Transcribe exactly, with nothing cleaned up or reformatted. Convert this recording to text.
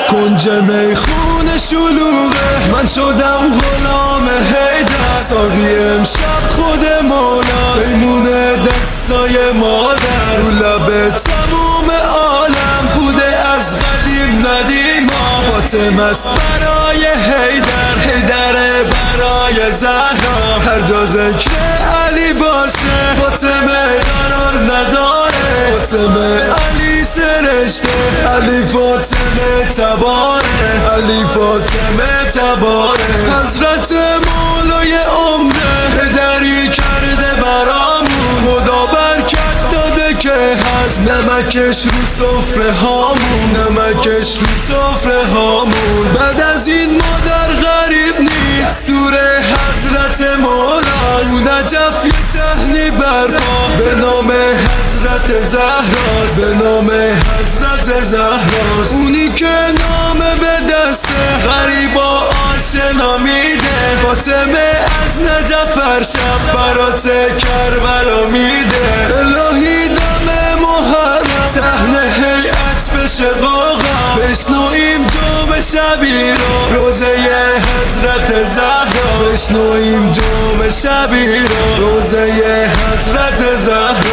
کنج میخونه شلوغه من شدم غلام حیدر. ساقی امشب خود مولا میمونه دستای مادر. رو لب تموم عالم بوده از قدیم ندیما. فاطمه است برای حیدر، حیدر برای زهرا. هر جا ذکر علی باشه فاطمه قرار نداره. فاطمه علی سرشته، علی فاطمه تباره، علی فاطمه تباره. حضرت مولای عمده هدری کرده برامون. خدا برکت داده که هست نمکش رو سفره هامون، نمکش رو سفره هامون. بعد از این مادر غریب نیست، سوره حضرت مولاست. نجف یه صحنی برپا به نام حضرت زهراست، به نام حضرت زهراست. اونی که نام به دسته غریبا آشنا میده. فاطمه از نجف هر شب برات کربلا میده. الهی دم محرم صحنه هیئت بشه واقعا. بشنویم جام شبی رو روزه حضرت زهرا. بشنویم جام شبی رو روزه حضرت زهرا.